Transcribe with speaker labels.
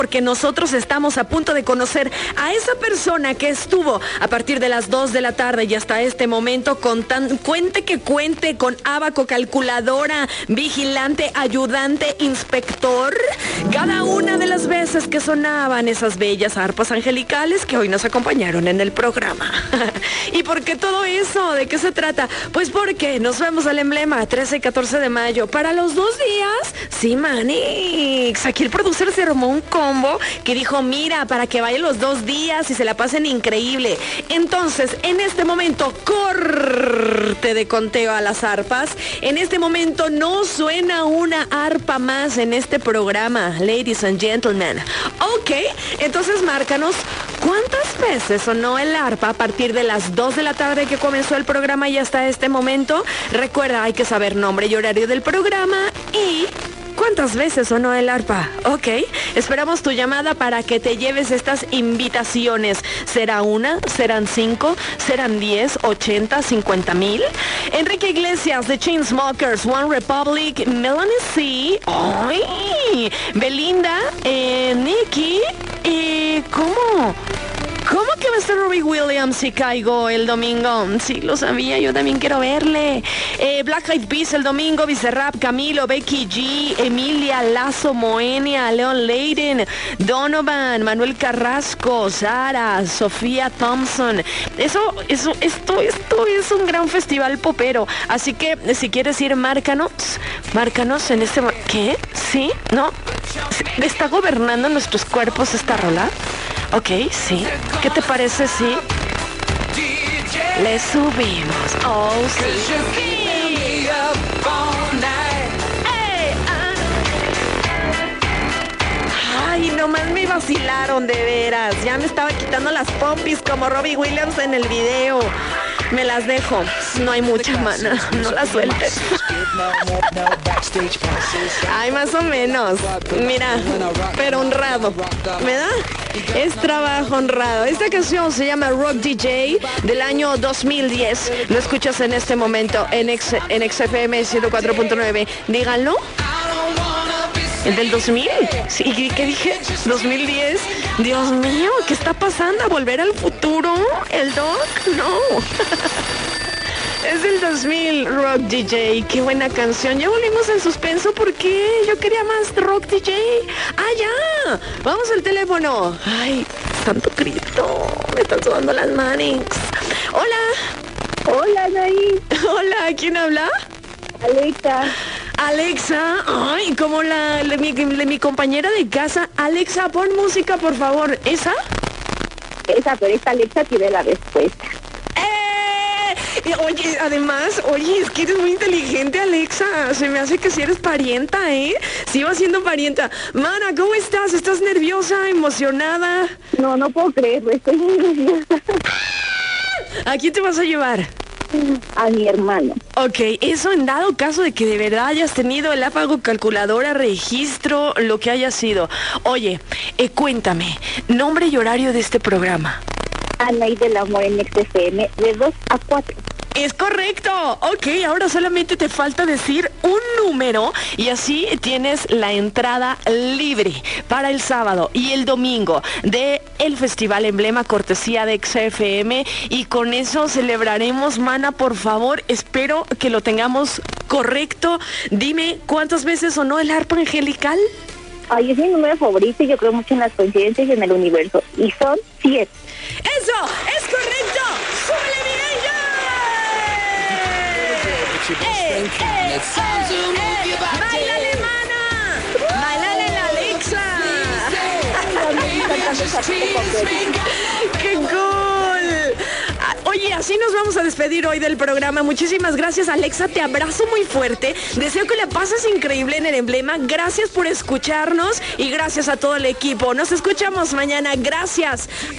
Speaker 1: porque nosotros estamos a punto de conocer a esa persona que estuvo a partir de las 2 de la tarde y hasta este momento cuente con ábaco, calculadora, vigilante, ayudante, inspector, cada una de las veces que sonaban esas bellas arpas angelicales que hoy nos acompañaron en el programa. ¿Y por qué todo eso? ¿De qué se trata? Pues porque nos vemos al emblema 13 y 14 de mayo para los 2 días. Sí, Manix, aquí el producer se armó un combo que dijo, mira, para que vayan los 2 días y se la pasen increíble. Entonces, en este momento, corte de conteo a las arpas. En este momento no suena una arpa más en este programa, ladies and gentlemen. Ok, entonces márcanos cuántas veces sonó el arpa a partir de las 2 de la tarde que comenzó el programa y hasta este momento. Recuerda, hay que saber nombre y horario del programa y ¿cuántas veces sonó el arpa? Ok, esperamos tu llamada para que te lleves estas invitaciones. ¿Será una? ¿Serán 5? ¿Serán 10? ¿80? ¿50,000? Enrique Iglesias, The Chainsmokers, One Republic, Melanie C. ¡Ay! Belinda, Nicky, ¿cómo? ¿Cómo que va a estar Robbie Williams si caigo el domingo? Sí, lo sabía, yo también quiero verle. Black Eyed Peas el domingo, Bizarrap, Camilo, Becky G, Emilia, Lazo, Moenia, Leon Leiden, Donovan, Manuel Carrasco, Sara, Sofía Thompson. Esto es un gran festival popero. Así que si quieres ir, márcanos en este... ¿Qué? ¿Sí? ¿No? ¿Está gobernando nuestros cuerpos esta rola? Ok, sí. ¿Qué te parece si le subimos? Oh, sí. Ay, nomás me vacilaron de veras. Ya me estaba quitando las pompis como Robbie Williams en el video. Me las dejo. No hay mucha mana. No las sueltes. Ay, más o menos. Mira, pero honrado. ¿Verdad? Es trabajo honrado. Esta canción se llama Rock DJ del año 2010. Lo escuchas en este momento en XFM 104.9. Díganlo. ¿El del 2000? Sí, ¿qué dije? ¿2010? Dios mío, ¿qué está pasando? ¿Volver al futuro? ¿El Doc? No. Es del 2000, Rock DJ. Qué buena canción. Ya volvimos en suspenso. ¿Por qué? Yo quería más Rock DJ. ¡Ah, ya! Vamos al teléfono. Ay, tanto grito. Me están sudando las manos. Hola.
Speaker 2: Hola, Anaí.
Speaker 1: Hola, ¿quién habla? Alexa, ay, como mi compañera de casa. Alexa, pon música, por favor. ¿Esa?
Speaker 2: Pero esta Alexa tiene la respuesta.
Speaker 1: Oye, además, es que eres muy inteligente, Alexa. Se me hace que si eres parienta, ¿eh? Sí vas siendo parienta. Mana, ¿cómo estás? ¿Estás nerviosa, emocionada?
Speaker 2: No puedo creerlo, estoy muy nerviosa.
Speaker 1: ¿A quién te vas a llevar?
Speaker 2: A mi hermano.
Speaker 1: Ok, eso en dado caso de que de verdad hayas tenido el ápago, calculadora, registro, lo que haya sido. Oye, cuéntame, nombre y horario de este programa.
Speaker 2: Anaí del Amor en XFM de 2 a 4.
Speaker 1: Es correcto. Ok, ahora solamente te falta decir un número y así tienes la entrada libre para el sábado y el domingo de el Festival Emblema cortesía de XFM y con eso celebraremos, mana, por favor. Espero que lo tengamos correcto. Dime, ¿cuántas veces sonó el arpa angelical?
Speaker 2: Ay, es mi número favorito y yo creo mucho en las coincidencias y en el universo. Y son 7.
Speaker 1: ¡Eso! ¡Es correcto! ¡Súbele, mi ella! ¡Báilale, mana! ¡Báilale la Alexa! ¡Qué cool! Oye, así nos vamos a despedir hoy del programa. Muchísimas gracias, Alexa. Te abrazo muy fuerte. Deseo que la pases increíble en el emblema. Gracias por escucharnos y gracias a todo el equipo. Nos escuchamos mañana. Gracias.